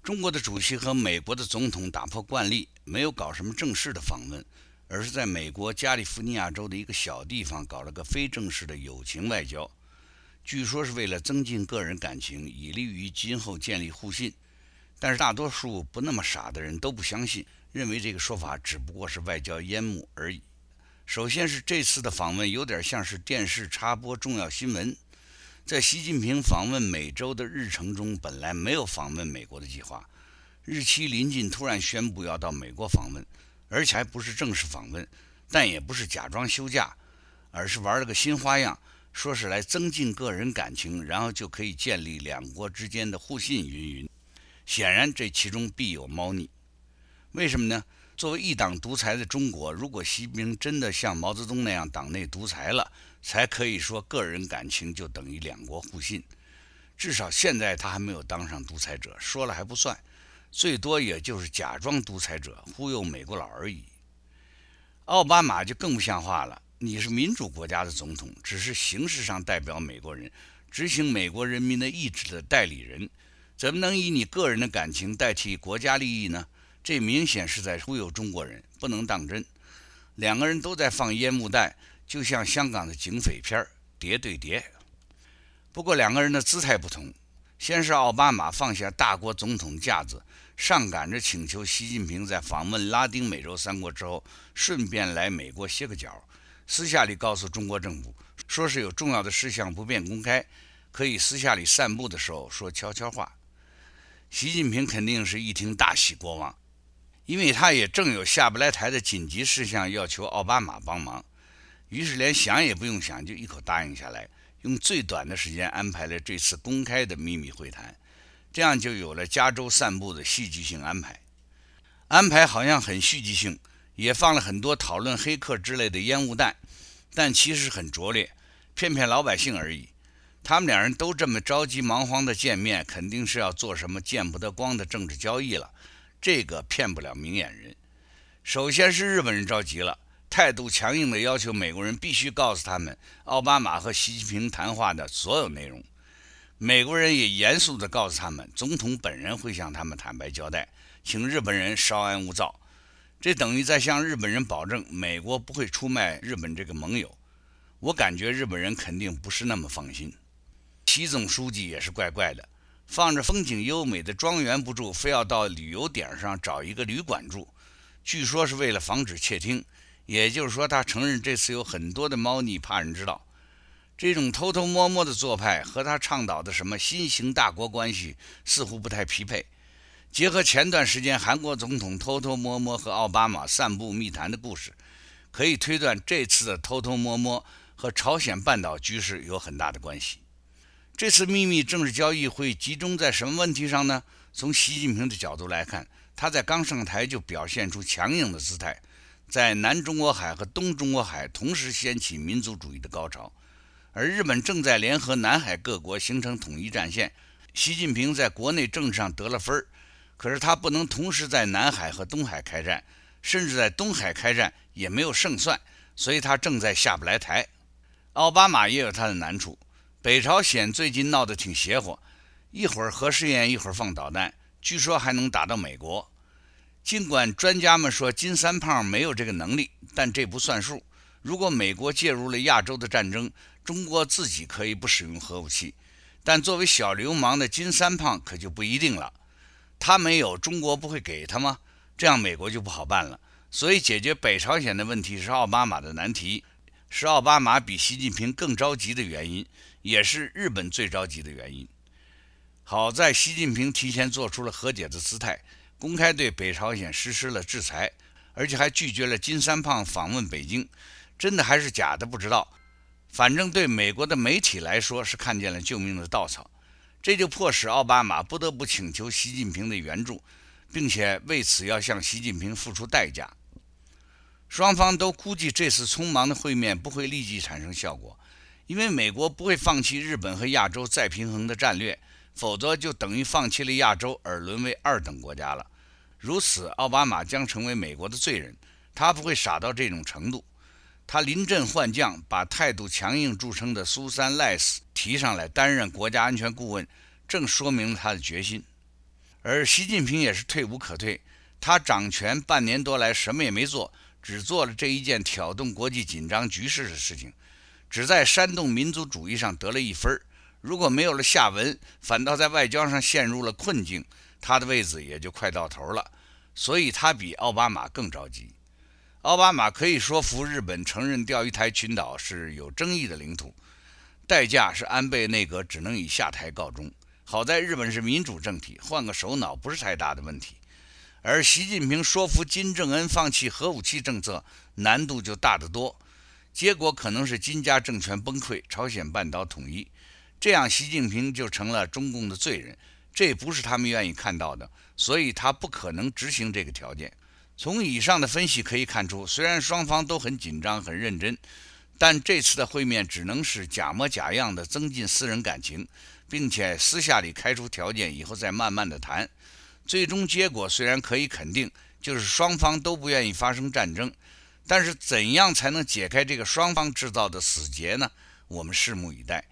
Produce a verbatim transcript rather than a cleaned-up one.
中国的主席和美国的总统打破惯例，没有搞什么正式的访问，而是在美国加利福尼亚州的一个小地方搞了个非正式的友情外交。据说是为了增进个人感情，以利于今后建立互信。但是大多数不那么傻的人都不相信，认为这个说法只不过是外交烟幕而已。首先是这次的访问有点像是电视插播重要新闻。在习近平访问美洲的日程中，本来没有访问美国的计划，日期临近突然宣布要到美国访问，而且还不是正式访问，但也不是假装休假，而是玩了个新花样，说是来增进个人感情，然后就可以建立两国之间的互信云云。显然这其中必有猫腻。为什么呢？作为一党独裁的中国，如果习近平真的像毛泽东那样党内独裁了，才可以说个人感情就等于两国互信。至少现在他还没有当上独裁者，说了还不算，最多也就是假装独裁者，忽悠美国佬而已。奥巴马就更不像话了，你是民主国家的总统，只是形式上代表美国人，执行美国人民的意志的代理人，怎么能以你个人的感情代替国家利益呢？这明显是在忽悠中国人，不能当真。两个人都在放烟幕弹，就像香港的警匪片谍对谍。不过两个人的姿态不同，先是奥巴马放下大国总统架子，上赶着请求习近平在访问拉丁美洲三国之后，顺便来美国歇个脚，私下里告诉中国政府，说是有重要的事项不便公开，可以私下里散步的时候说悄悄话。习近平肯定是一听大喜过望，因为他也正有下不来台的紧急事项要求奥巴马帮忙，于是连想也不用想就一口答应下来，用最短的时间安排了这次公开的秘密会谈，这样就有了加州散步的戏剧性安排。安排好像很戏剧性，也放了很多讨论黑客之类的烟雾弹，但其实很拙劣，骗骗老百姓而已。他们两人都这么着急忙慌的见面，肯定是要做什么见不得光的政治交易了，这个骗不了明眼人。首先是日本人着急了，态度强硬地要求美国人必须告诉他们奥巴马和习近平谈话的所有内容。美国人也严肃地告诉他们，总统本人会向他们坦白交代，请日本人稍安勿躁。这等于在向日本人保证，美国不会出卖日本这个盟友。我感觉日本人肯定不是那么放心。习总书记也是怪怪的，放着风景优美的庄园不住，非要到旅游点上找一个旅馆住，据说是为了防止窃听，也就是说他承认这次有很多的猫腻怕人知道。这种偷偷摸摸的做派和他倡导的什么新型大国关系似乎不太匹配。结合前段时间韩国总统偷偷摸摸和奥巴马散步密谈的故事，可以推断这次的偷偷摸摸和朝鲜半岛局势有很大的关系。这次秘密政治交易会集中在什么问题上呢？从习近平的角度来看，他在刚上台就表现出强硬的姿态，在南中国海和东中国海同时掀起民族主义的高潮，而日本正在联合南海各国形成统一战线。习近平在国内政治上得了分，可是他不能同时在南海和东海开战，甚至在东海开战也没有胜算，所以他正在下不来台。奥巴马也有他的难处，北朝鲜最近闹得挺邪乎，一会儿核试验，一会儿放导弹，据说还能打到美国。尽管专家们说金三胖没有这个能力，但这不算数。如果美国介入了亚洲的战争，中国自己可以不使用核武器，但作为小流氓的金三胖可就不一定了。他没有，中国不会给他吗？这样美国就不好办了。所以解决北朝鲜的问题是奥巴马的难题，是奥巴马比习近平更着急的原因，也是日本最着急的原因。好在习近平提前做出了和解的姿态，公开对北朝鲜实施了制裁，而且还拒绝了金三胖访问北京。真的还是假的不知道，反正对美国的媒体来说是看见了救命的稻草，这就迫使奥巴马不得不请求习近平的援助，并且为此要向习近平付出代价。双方都估计这次匆忙的会面不会立即产生效果，因为美国不会放弃日本和亚洲再平衡的战略，否则就等于放弃了亚洲而沦为二等国家了。如此，奥巴马将成为美国的罪人，他不会傻到这种程度。他临阵换将，把态度强硬著称的苏珊·赖斯提上来担任国家安全顾问，正说明了他的决心。 而习近平也是退无可退，他掌权半年多来什么也没做，只做了这一件挑动国际紧张局势的事情，只在煽动民族主义上得了一分。如果没有了下文，反倒在外交上陷入了困境，他的位子也就快到头了。所以他比奥巴马更着急。奥巴马可以说服日本承认钓鱼台群岛是有争议的领土，代价是安倍内阁只能以下台告终。好在日本是民主政体，换个首脑不是太大的问题。而习近平说服金正恩放弃核武器政策，难度就大得多，结果可能是金家政权崩溃，朝鲜半岛统一，这样习近平就成了中共的罪人，这不是他们愿意看到的，所以他不可能执行这个条件。从以上的分析可以看出，虽然双方都很紧张很认真，但这次的会面只能是假模假样的增进私人感情，并且私下里开出条件，以后再慢慢的谈。最终结果虽然可以肯定，就是双方都不愿意发生战争，但是怎样才能解开这个双方制造的死结呢？我们拭目以待。